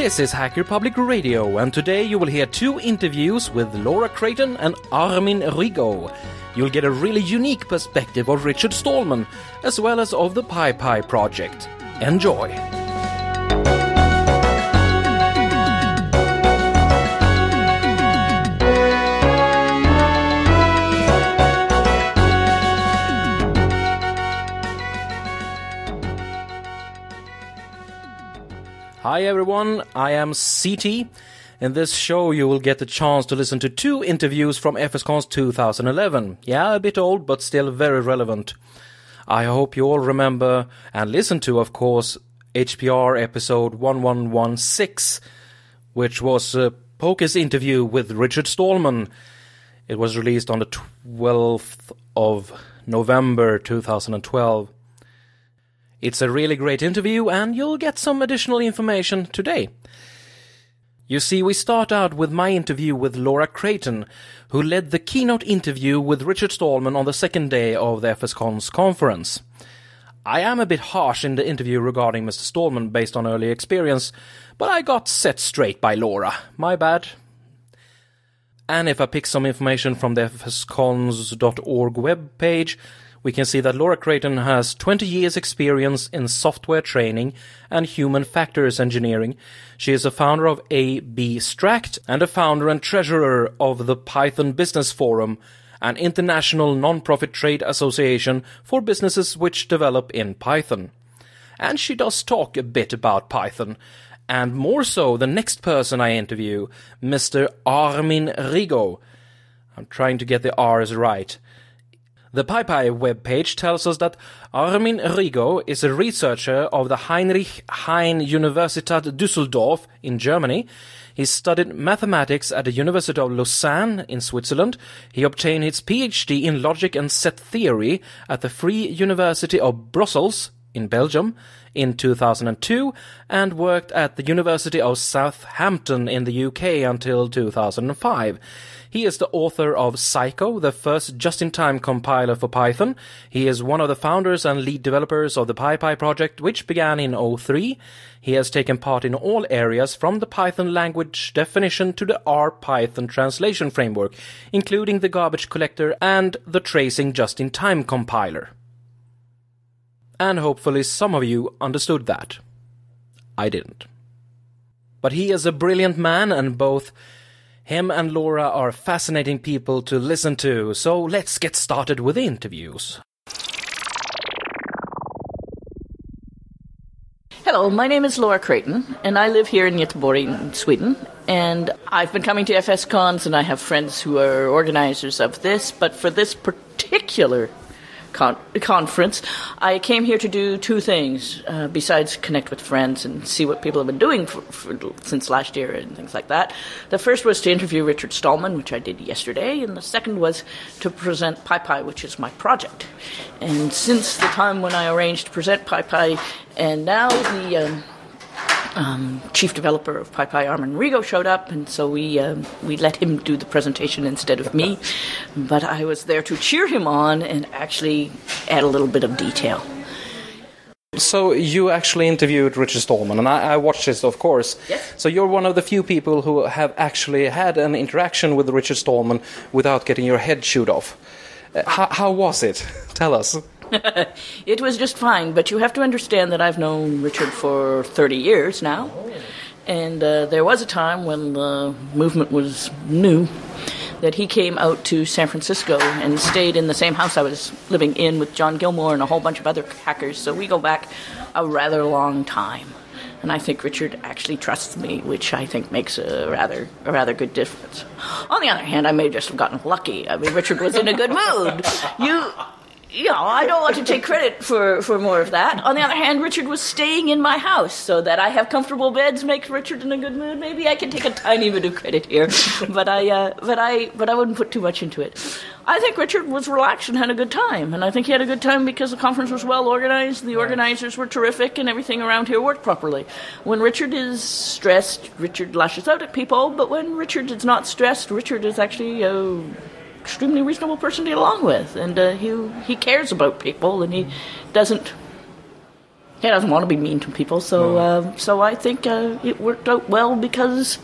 This is Hacker Public Radio, and today you will hear 2 interviews with Laura Creighton and Armin Rigo. You'll get a really unique perspective of Richard Stallman, as well as of the PyPI project. Enjoy! Hi everyone, I am CT. In this show you will get the chance to listen to 2 interviews from FSCons 2011. Yeah, a bit old, but still very relevant. I hope you all remember and listen to, of course, HPR episode 1116, which was Poker's interview with Richard Stallman. It was released on the 12th of November 2012. It's a really great interview, and you'll get some additional information today. You see, we start out with my interview with Laura Creighton, who led the keynote interview with Richard Stallman on the second day of the FSCons conference. I am a bit harsh in the interview regarding Mr. Stallman based on early experience, but I got set straight by Laura. My bad. And if I pick some information from the fscons.org webpage, we can see that Laura Creighton has 20 years experience in software training and human factors engineering. She is a founder of AB Stract and a founder and treasurer of the Python Business Forum, an international non-profit trade association for businesses which develop in Python. And she does talk a bit about Python, and more so the next person I interview, Mr. Armin Rigo. I'm trying to get the R's right. The PyPI webpage tells us that Armin Rigo is a researcher of the Heinrich Heine Universität Düsseldorf in Germany. He studied mathematics at the University of Lausanne in Switzerland. He obtained his PhD in logic and set theory at the Free University of Brussels in Belgium in 2002 and worked at the University of Southampton in the UK until 2005. He is the author of Psycho, the first just-in-time compiler for Python. He is one of the founders and lead developers of the PyPI project, which began in 2003. He has taken part in all areas from the Python language definition to the R-Python translation framework, including the garbage collector and the tracing just-in-time compiler. And hopefully some of you understood that. I didn't. But he is a brilliant man, and both him and Laura are fascinating people to listen to, so let's get started with the interviews. Hello, my name is Laura Creighton, and I live here in Göteborg in Sweden. And I've been coming to FSCons, and I have friends who are organizers of this, but for this particular conference, I came here to do 2 things, besides connect with friends and see what people have been doing since last year and things like that. The first was to interview Richard Stallman, which I did yesterday, and the second was to present PyPI, which is my project. And since the time when I arranged to present PyPI, and now the chief developer of PyPI, Armin Rigo, showed up, and so we let him do the presentation instead of me. But I was there to cheer him on and actually add a little bit of detail. So you actually interviewed Richard Stallman, and I watched this, of course. Yes. So you're one of the few people who have actually had an interaction with Richard Stallman without getting your head chewed off. How was it? Tell us. It was just fine, but you have to understand that I've known Richard for 30 years now, and there was a time when the movement was new that he came out to San Francisco and stayed in the same house I was living in with John Gilmore and a whole bunch of other hackers, so we go back a rather long time. And I think Richard actually trusts me, which I think makes a rather good difference. On the other hand, I may just have gotten lucky. I mean, Richard was in a good mood. I don't want to take credit for more of that. On the other hand, Richard was staying in my house, so that I have comfortable beds makes Richard in a good mood. Maybe I can take a tiny bit of credit here, but I wouldn't put too much into it. I think Richard was relaxed and had a good time, and I think he had a good time because the conference was well organized, the organizers were terrific, and everything around here worked properly. When Richard is stressed, Richard lashes out at people, but when Richard is not stressed, Richard is actually extremely reasonable person to get along with, and he cares about people, and he doesn't He doesn't want to be mean to people, so I think it worked out well because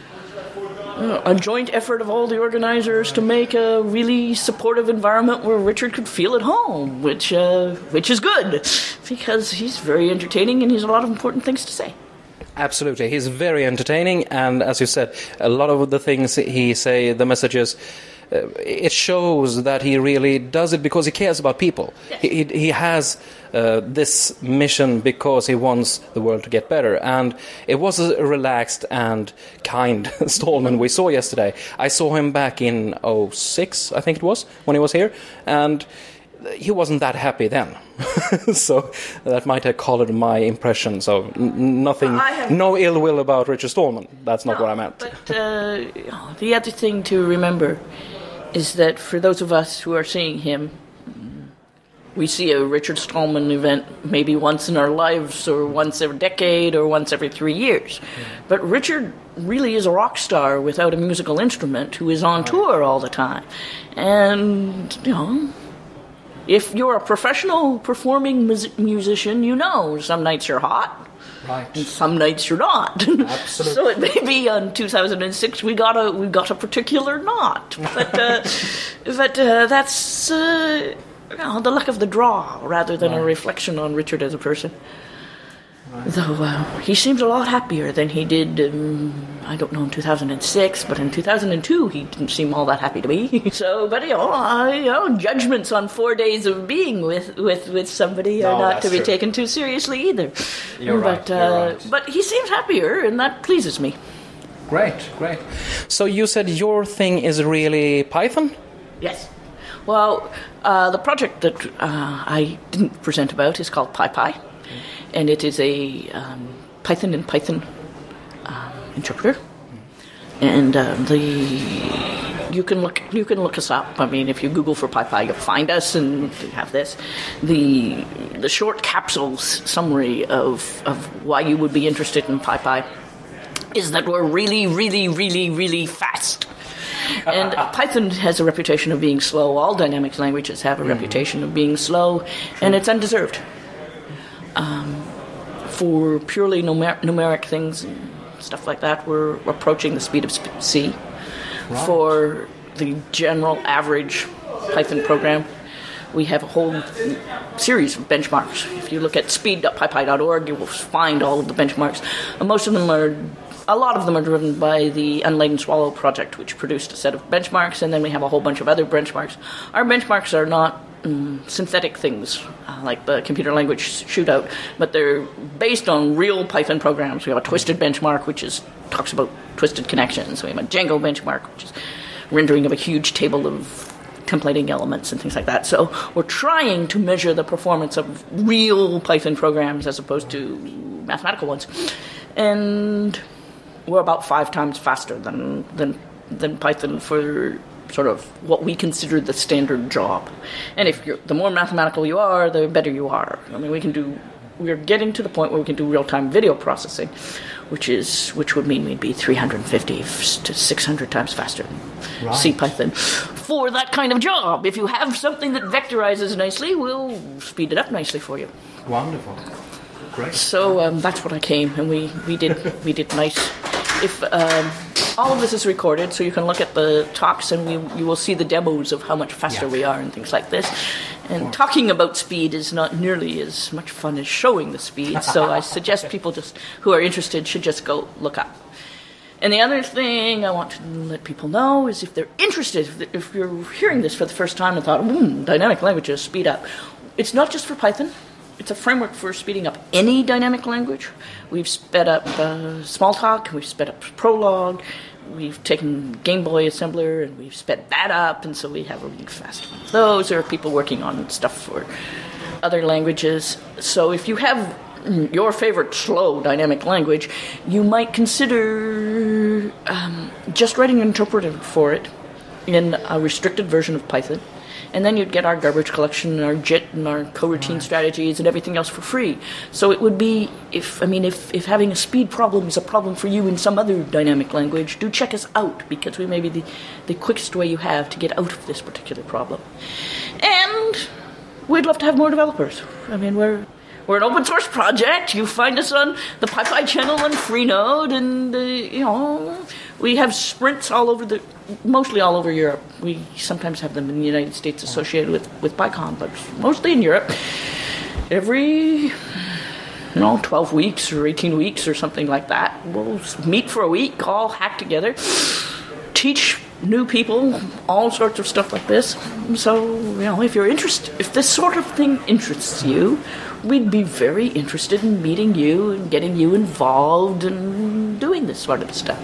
a joint effort of all the organizers to make a really supportive environment where Richard could feel at home, which is good because he's very entertaining and he has a lot of important things to say. Absolutely, he's very entertaining, and as you said, a lot of the things he say, the messages, it shows that he really does it because he cares about people. Yes. He has this mission because he wants the world to get better, and it was a relaxed and kind Stallman we saw yesterday. I saw him back in 2006, I think it was, when he was here, and he wasn't that happy then. So that might have colored my impression. So nothing, no ill will about Richard Stallman. That's not what I meant. But the other thing to remember is that for those of us who are seeing him, we see a Richard Stallman event maybe once in our lives, or once every decade, or once every 3 years. But Richard really is a rock star without a musical instrument who is on tour all the time. And, if you're a professional performing musician, some nights you're hot, right, and some nights you're not. Absolutely. So it may be on 2006 we got a particular not, but that's the luck of the draw rather than a reflection on Richard as a person. Right. Though he seems a lot happier than he did, I don't know, in 2006, but in 2002 he didn't seem all that happy to me. So, but judgments on 4 days of being with somebody are not to be taken too seriously either. You're right. But he seems happier, and that pleases me. Great. So you said your thing is really Python? Yes. Well, the project that I didn't present about is called PyPy. And it is a Python and Python interpreter, and you can look us up. I mean, if you Google for PyPy, you'll find us, and you have this. The short capsule summary of why you would be interested in PyPy is that we're really, really, really, really fast. And Python has a reputation of being slow. All dynamic languages have a reputation of being slow, and it's undeserved. For purely numeric things and stuff like that, we're approaching the speed of C. Right. For the general average Python program, we have a whole series of benchmarks. If you look at speed.pypy.org, you will find all of the benchmarks. A lot of them are driven by the Unladen Swallow project, which produced a set of benchmarks, and then we have a whole bunch of other benchmarks. Our benchmarks are not synthetic things like the computer language shootout, but they're based on real Python programs. We have a Twisted benchmark, which talks about twisted connections. We have a Django benchmark, which is rendering of a huge table of templating elements and things like that. So we're trying to measure the performance of real Python programs as opposed to mathematical ones, and we're about 5 times faster than Python for sort of what we consider the standard job. And the more mathematical you are, the better you are. I mean, we're getting to the point where we can do real-time video processing, which would mean we'd be 350 to 600 times faster than CPython for that kind of job. If you have something that vectorizes nicely, we'll speed it up nicely for you. Wonderful. Great. So that's what I came, and we did nice. If all of this is recorded, so you can look at the talks, and you will see the demos of how much faster we are and things like this. And talking about speed is not nearly as much fun as showing the speed, so I suggest people who are interested should just go look up. And the other thing I want to let people know is if they're interested, if you're hearing this for the first time and thought, dynamic languages, speed up. It's not just for Python. It's a framework for speeding up any dynamic language. We've sped up Smalltalk, we've sped up Prolog, we've taken Game Boy Assembler and we've sped that up, and so we have a really fast one of those. There are people working on stuff for other languages. So if you have your favorite slow dynamic language, you might consider just writing an interpreter for it in a restricted version of Python. And then you'd get our garbage collection and our JIT and our coroutine strategies and everything else for free. So it would be, if having a speed problem is a problem for you in some other dynamic language, do check us out, because we may be the quickest way you have to get out of this particular problem. And we'd love to have more developers. I mean, we're We're an open source project. You find us on the PyPy channel on Freenode, and we have sprints mostly all over Europe. We sometimes have them in the United States associated with PyCon, but mostly in Europe. Every 12 weeks or 18 weeks or something like that, we'll meet for a week, all hack together, teach new people all sorts of stuff like this. So, if this sort of thing interests you, we'd be very interested in meeting you and getting you involved and doing this sort of stuff.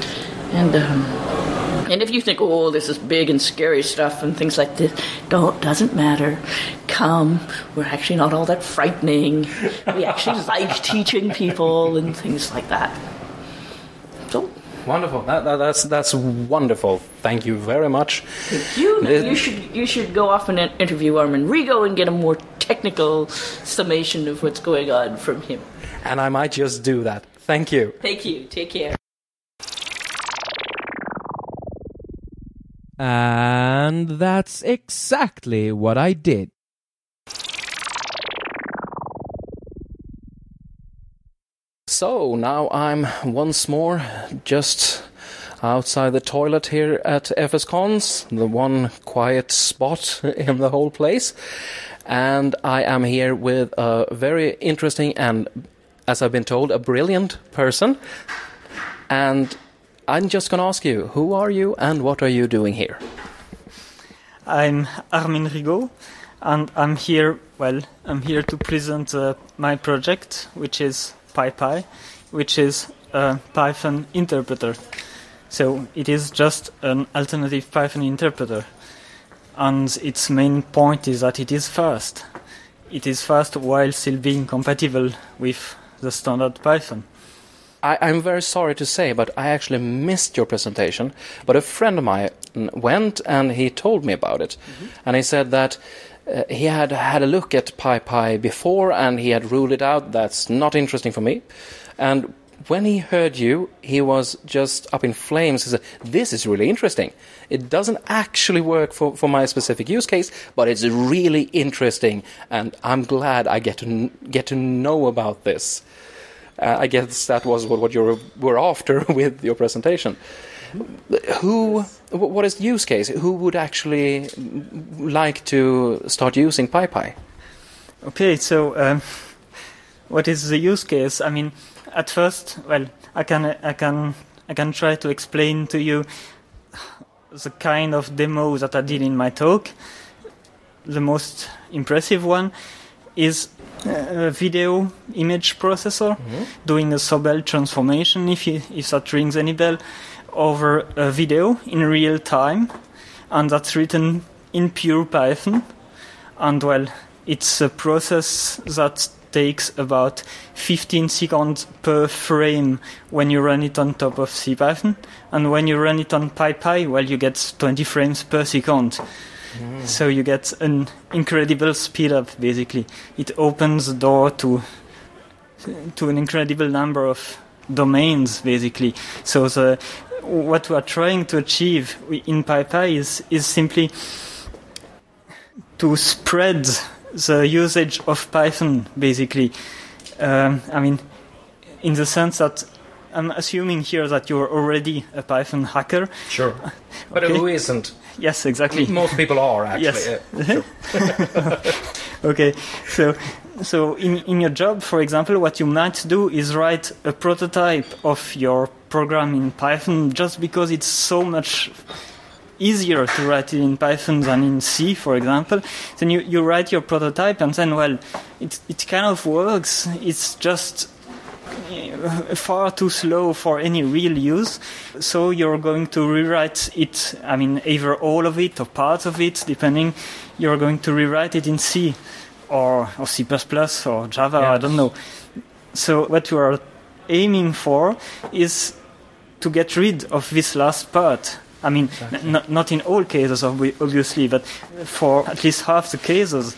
And if you think, oh, this is big and scary stuff and things like this, doesn't matter. Come. We're actually not all that frightening. We actually like teaching people and things like that. So. Wonderful. That's wonderful. Thank you very much. Thank you. You should go off and interview Armin Rigo and get a more technical summation of what's going on from him. And I might just do that. Thank you. Thank you. Take care. And that's exactly what I did. So now I'm once more just outside the toilet here at FSCons, the one quiet spot in the whole place. And I am here with a very interesting and, as I've been told, a brilliant person. And I'm just going to ask you, who are you and what are you doing here? I'm Armin Rigo, and I'm here to present my project, which is PyPy, which is a Python interpreter. So it is just an alternative Python interpreter. And its main point is that it is fast. It is fast while still being compatible with the standard Python. I'm very sorry to say, but I actually missed your presentation. But a friend of mine went and he told me about it. Mm-hmm. And he said that he had had a look at PyPy before and he had ruled it out. That's not interesting for me. And when he heard you, he was just up in flames. He said, this is really interesting. It doesn't actually work for my specific use case, but it's really interesting. And I'm glad I get to know about this. I guess that was what you were after with your presentation. What is the use case? Who would actually like to start using PyPy? Okay, so what is the use case? I mean, at first, I can try to explain to you the kind of demo that I did in my talk. The most impressive one is a video image processor doing a Sobel transformation, if that rings any bell, over a video in real time, and that's written in pure Python. And it's a process that takes about 15 seconds per frame when you run it on top of CPython, and when you run it on PyPy, you get 20 frames per second. So you get an incredible speed up, basically. It opens the door to an incredible number of domains, basically. So what we are trying to achieve in PyPy is simply to spread the usage of Python, basically. I mean, in the sense that I'm assuming here that you're already a Python hacker. Sure. But okay. Who isn't? Yes, exactly. Most people are, actually. Yes. Sure. Okay, so in your job, for example, what you might do is write a prototype of your program in Python, just because it's so much easier to write it in Python than in C, for example. Then you write your prototype, and then, it kind of works. It's just far too slow for any real use, so you're going to rewrite it, I mean, either all of it or parts of it, depending. You're going to rewrite it in C or C++ or Java, I don't know. So what you are aiming for is to get rid of this last part. I mean, exactly. Not in all cases, obviously, but for at least half the cases.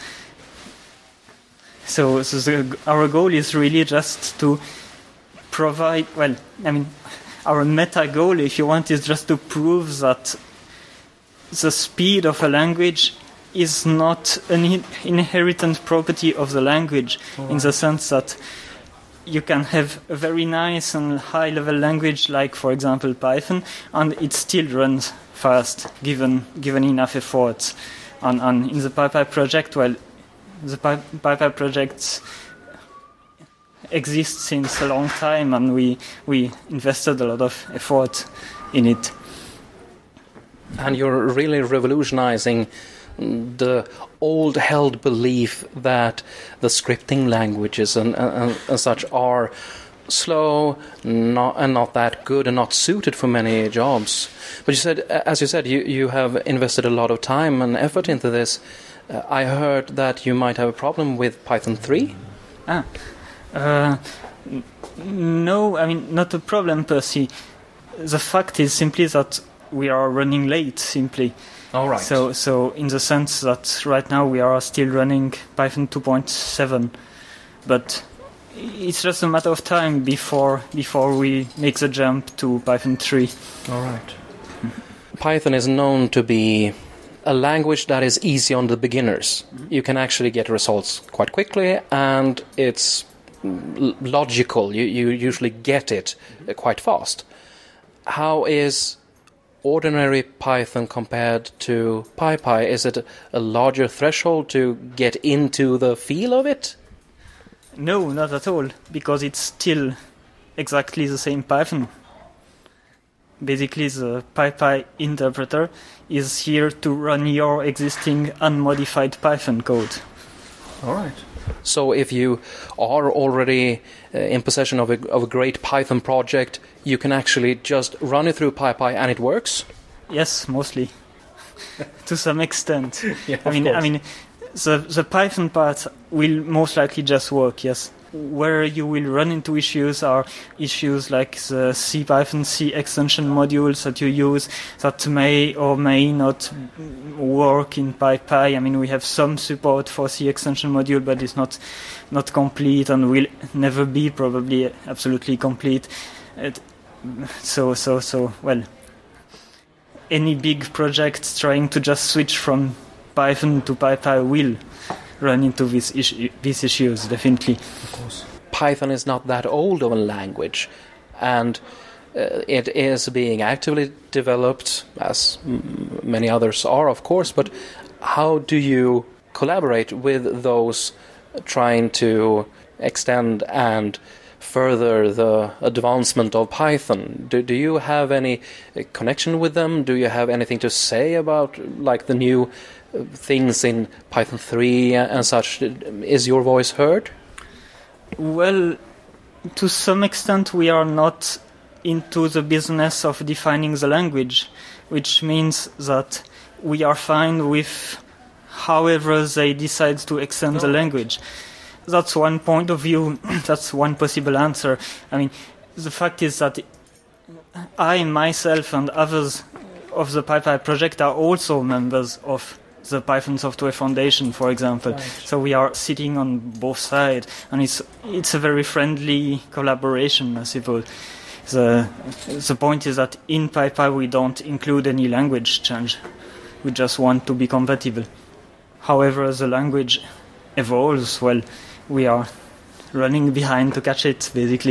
So our goal is really just to provide, our meta goal, if you want, is just to prove that the speed of a language is not an inherent property of the language, in the sense that you can have a very nice and high-level language, like, for example, Python, and it still runs fast, given enough effort. And in the PyPy project, well, the PyPy project exists since a long time, and we invested a lot of effort in it. And you're really revolutionizing the old-held belief that the scripting languages and such are slow, not that good, and not suited for many jobs. But you said, as you said, you have invested a lot of time and effort into this. I heard that you might have a problem with Python 3. No, I mean, not a problem per se. The fact is simply that we are running late, simply. All right. So in the sense that right now we are still running Python 2.7, but it's just a matter of time before we make the jump to Python 3. All right. Python is known to be a language that is easy on the beginners. You can actually get results quite quickly, and it's logical. You usually get it quite fast. How is ordinary Python compared to PyPy? Is it a larger threshold to get into the feel of it? No, not at all, because it's still exactly the same Python. Basically, the PyPy interpreter is here to run your existing unmodified Python code. All right. So if you are already in possession of a great Python project, you can actually just run it through PyPy and it works? Yes, mostly. To some extent. Yeah, I mean, the Python part will most likely just work, yes. Where you will run into issues are issues like the CPython C extension modules that you use that may or may not work in PyPy. I mean, we have some support for C extension module, but it's not complete and will never be probably absolutely complete. So, well, any big project trying to just switch from Python to PyPy will run into these issues, definitely. Of course. Python is not that old of a language, and it is being actively developed, as many others are, of course, but how do you collaborate with those trying to extend and further the advancement of Python? Do you have any connection with them? Do you have anything to say about like the new things in Python 3 and such? Is your voice heard? Well, to some extent we are not into the business of defining the language, which means that we are fine with however they decide to extend the language. That's one point of view, that's one possible answer. I mean, the fact is that I myself and others of the PyPy project are also members of the Python Software Foundation, for example. Right. So we are sitting on both sides, and it's a very friendly collaboration, I suppose. The point is that in PyPy we don't include any language change. We just want to be compatible. However, as the language evolves, well, we are running behind to catch it, basically.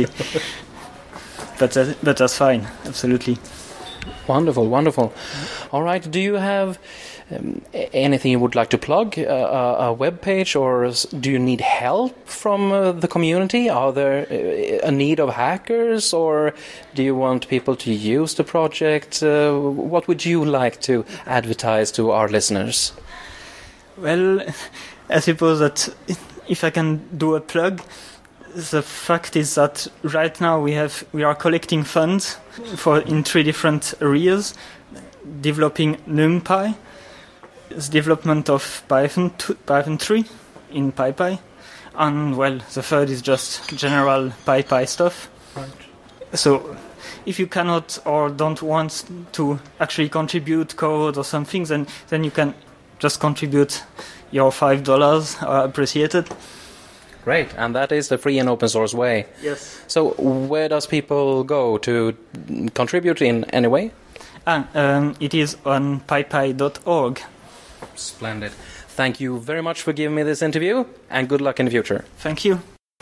But that's fine, absolutely. Wonderful, wonderful. All right, do you have anything you would like to plug, a web page, or do you need help from the community? Are there a need of hackers, or do you want people to use the project? What would you like to advertise to our listeners? Well, I suppose that if I can do a plug, the fact is that right now we are collecting funds in 3 different areas: developing NumPy, the development of Python 3 in PyPy, and well, the third is just general PyPy stuff. Right. So if you cannot or don't want to actually contribute code or something, then you can just contribute your $5. I appreciate it. Great, and that is the free and open source way. Yes. So where does people go to contribute in any way? It is on pypy.org. Splendid. Thank you very much for giving me this interview, and good luck in the future. Thank you.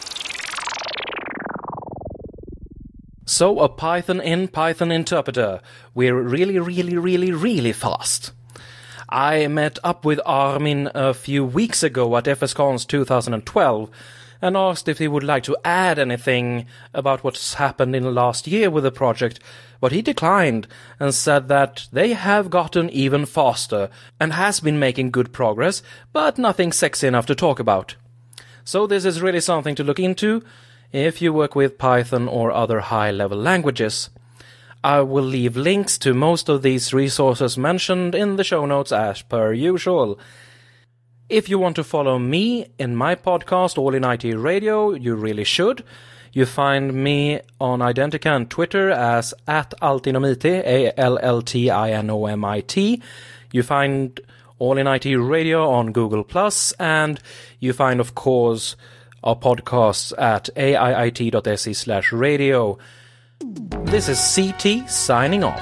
So, a Python in Python interpreter. We're really fast. I met up with Armin a few weeks ago at FSCons 2012 and asked if he would like to add anything about what's happened in the last year with the project, but he declined and said that they have gotten even faster and has been making good progress, but nothing sexy enough to talk about. So this is really something to look into if you work with Python or other high-level languages. I will leave links to most of these resources mentioned in the show notes as per usual. If you want to follow me in my podcast, All in IT Radio, you really should. You find me on Identica and Twitter as @Altinomit, ALLTINOMIT. You find All in IT Radio on Google+, and you find, of course, our podcasts at aiit.se/radio. This is CT signing off.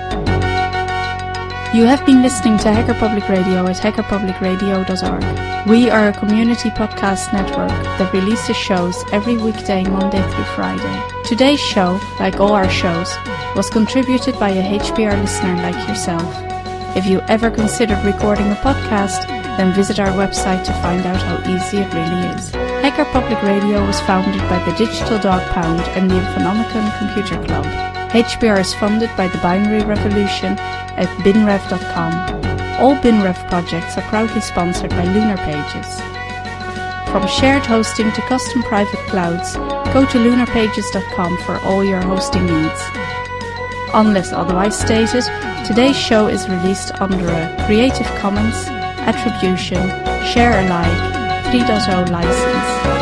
You have been listening to Hacker Public Radio at hackerpublicradio.org. We are a community podcast network that releases shows every weekday, Monday through Friday. Today's show, like all our shows, was contributed by a HPR listener like yourself. If you ever considered recording a podcast, then visit our website to find out how easy it really is. Hacker Public Radio was founded by the Digital Dog Pound and the Infonomicon Computer Club. HPR is funded by the Binary Revolution at binrev.com. All BinRev projects are proudly sponsored by Lunar Pages. From shared hosting to custom private clouds, go to lunarpages.com for all your hosting needs. Unless otherwise stated, today's show is released under a Creative Commons Attribution Share Alike 3.0 license.